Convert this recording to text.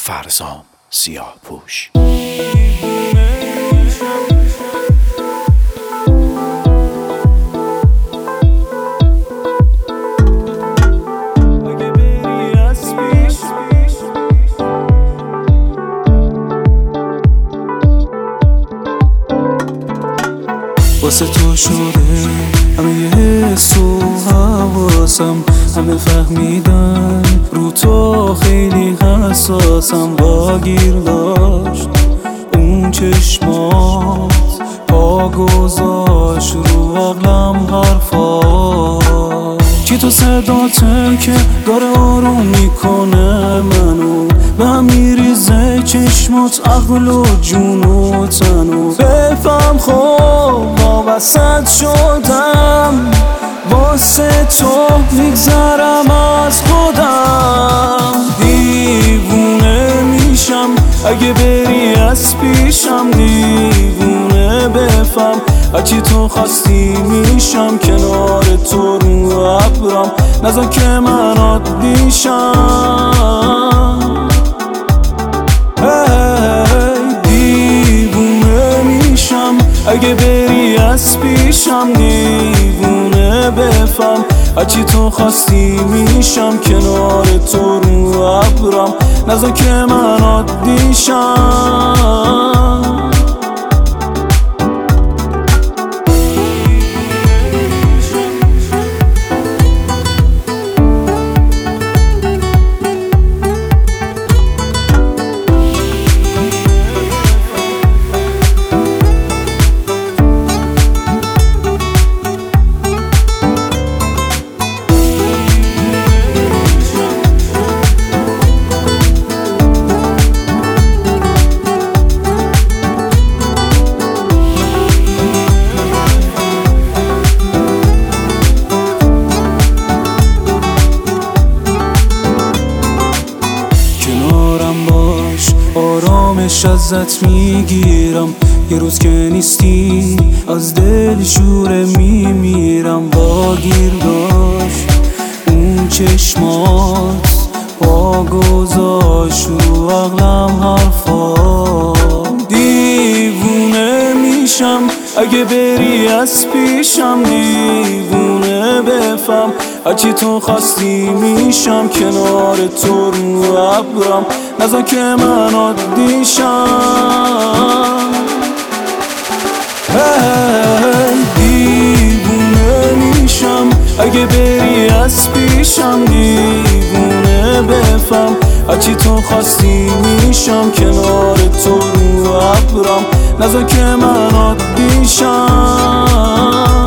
فرزام سیاه‌پوش. واسه تو شده همه یه حس و حواسم، همه فهمیدن رو تو خیلی حساسم. با گیر داشت اون چشمات، پا گذاشت رو عقلم حرفات. کی تو صداته که داره آروم میکنه منو، به هم میریزه چشمات عقل و جون و تنو. بفهم خب واسط شدم، واسه تو میگذرم از خودم. دیوونه میشم اگه بری از پیشم، دیوونه بفهم هرچی تو خواستی میشم. کنار تو رو ابرم نذار که من عادی شم. دیوونه میشم اگه بری از پیشم، دیوونه بفهم هرچی تو خواستی میشم. کنار تو رو ابرم نذار که من عادی شم. آرامش ازت میگیرم، یه روز که نیستی از دل شوره میمیرم. با گیر داشت اون چشمات، پا گذاشت رو عقلم حرفات. دیوونه میشم اگه بری از پیشم، دیوونه بفهم هرچی تو خواستی میشم. کنار تو رو ابرم نذار که من عادی شم. دیوونه میشم اگه بری از پیشم، دیوونه بفهم هرچی تو خواستی میشم. کنار تو رو ابرم نذار که من عادی شم.